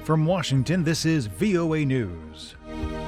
From Washington, this is VOA News.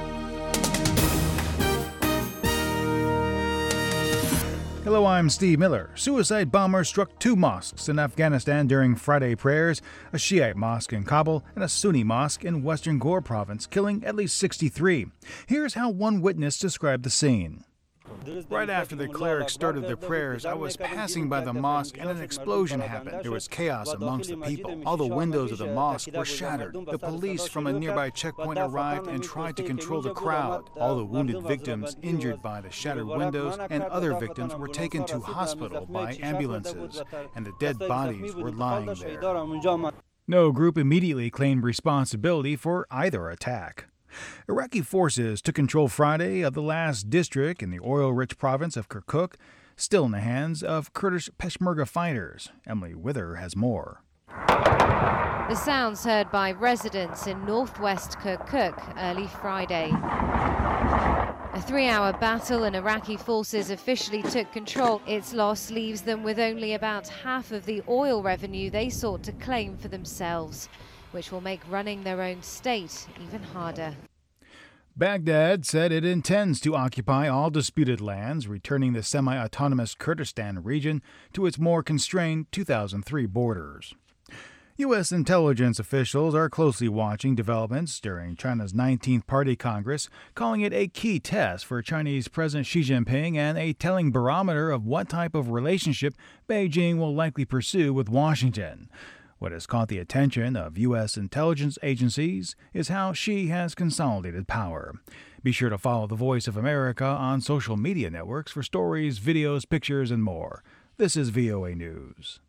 Hello, I'm Steve Miller. Suicide bombers struck two mosques in Afghanistan during Friday prayers, a Shiite mosque in Kabul and a Sunni mosque in western Ghor province, killing at least 63. Here's how one witness described the scene. Right after the clerics started their prayers, I was passing by the mosque and an explosion happened. There was chaos amongst the people. All the windows of the mosque were shattered. The police from a nearby checkpoint arrived and tried to control the crowd. All the wounded victims injured by the shattered windows and other victims were taken to hospital by ambulances, and the dead bodies were lying there. No group immediately claimed responsibility for either attack. Iraqi forces took control Friday of the last district in the oil-rich province of Kirkuk, still in the hands of Kurdish Peshmerga fighters. Emily Wither has more. The sounds heard by residents in northwest Kirkuk early Friday. A 3-hour battle and Iraqi forces officially took control. Its loss leaves them with only about half of the oil revenue they sought to claim for themselves, which will make running their own state even harder. Baghdad said it intends to occupy all disputed lands, returning the semi-autonomous Kurdistan region to its more constrained 2003 borders. U.S. intelligence officials are closely watching developments during China's 19th Party Congress, calling it a key test for Chinese President Xi Jinping and a telling barometer of what type of relationship Beijing will likely pursue with Washington. What has caught the attention of U.S. intelligence agencies is how Xi has consolidated power. Be sure to follow the Voice of America on social media networks for stories, videos, pictures, and more. This is VOA News.